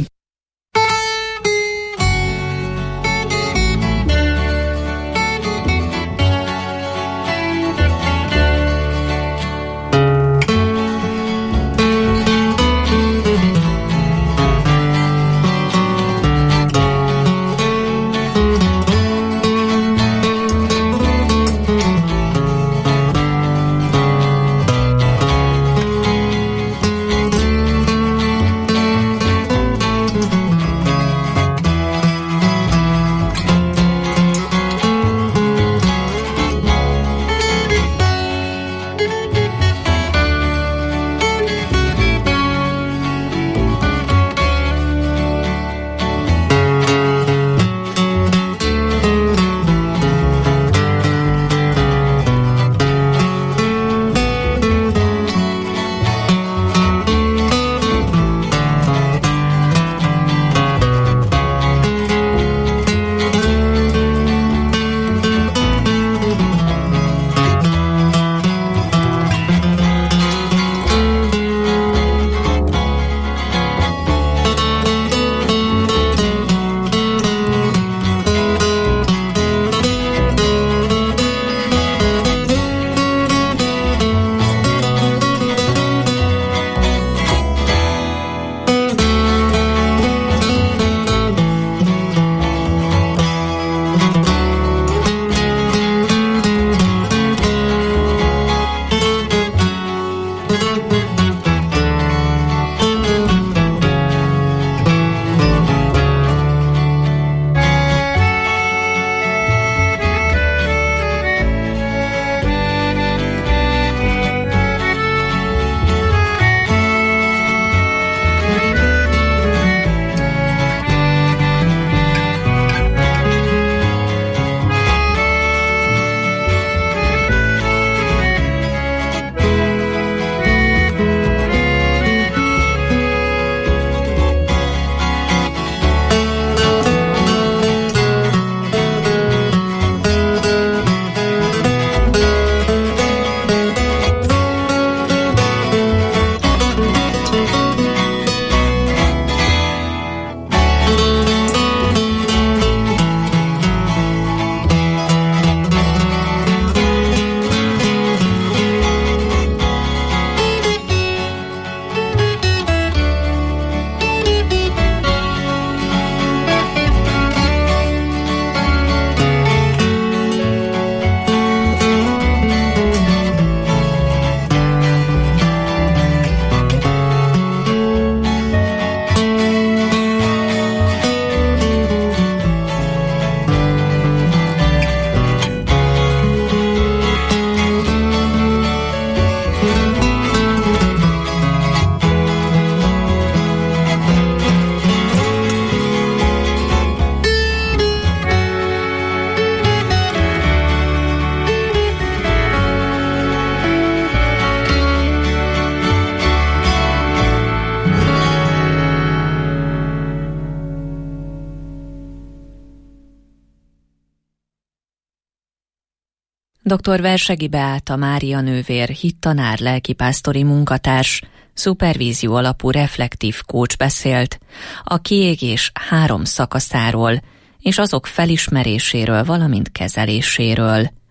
Dr. Versegi Beáta Mária nővér, hittanár, lelkipásztori munkatárs, szupervízió alapú reflektív coach beszélt a kiégés 3 szakaszáról és azok felismeréséről, valamint kezeléséről.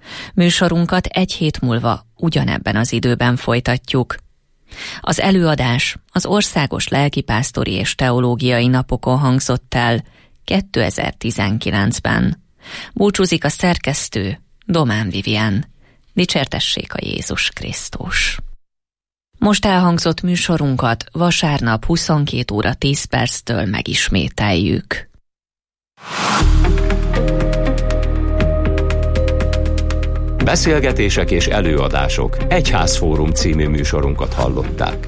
Műsorunkat egy hét múlva ugyanebben az időben folytatjuk. Az előadás az Országos Lelkipásztori és Teológiai Napokon hangzott el 2019-ben. Búcsúzik a szerkesztő, Domán Vivien. Dicsértessék a Jézus Krisztus! Most elhangzott műsorunkat vasárnap 22 óra 10 perctől megismételjük. Beszélgetések és előadások. Egyházfórum című műsorunkat hallották.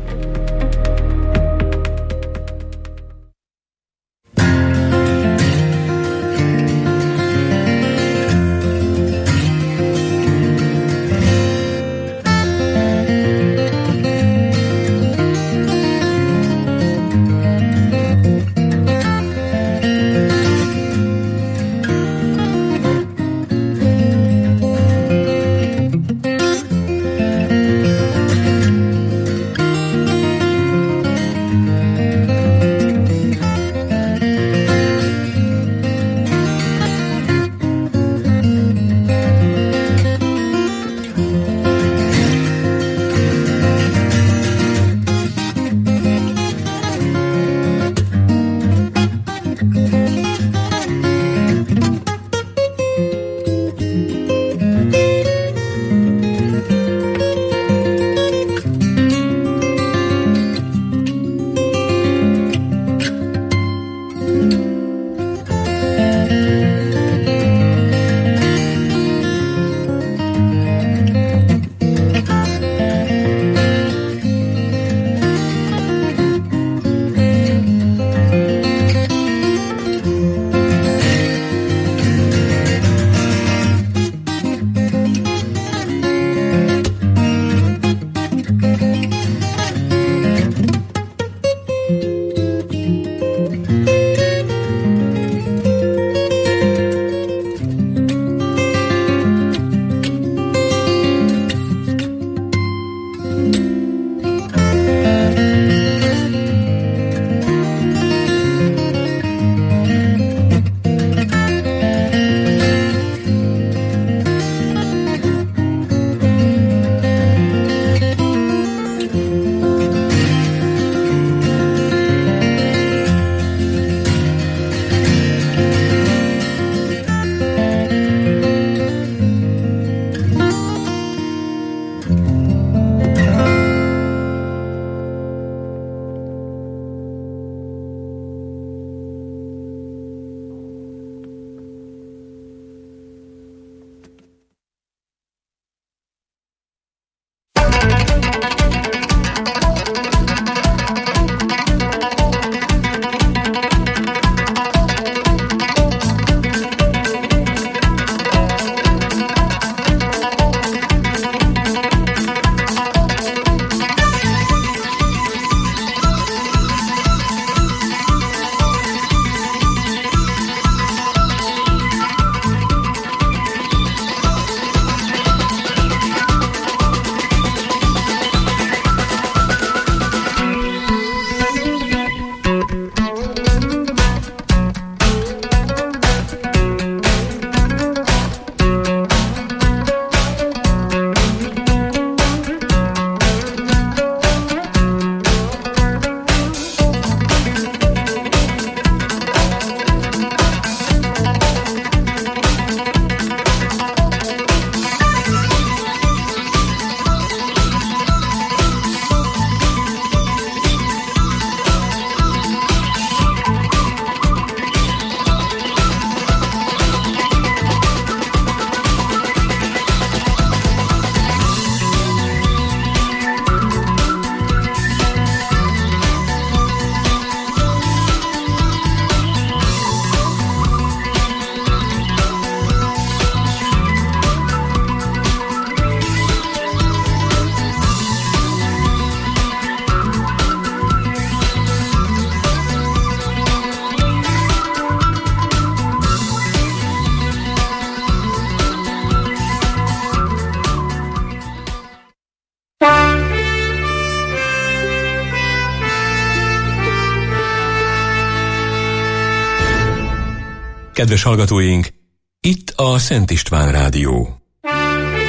Kedves hallgatóink, itt a Szent István Rádió.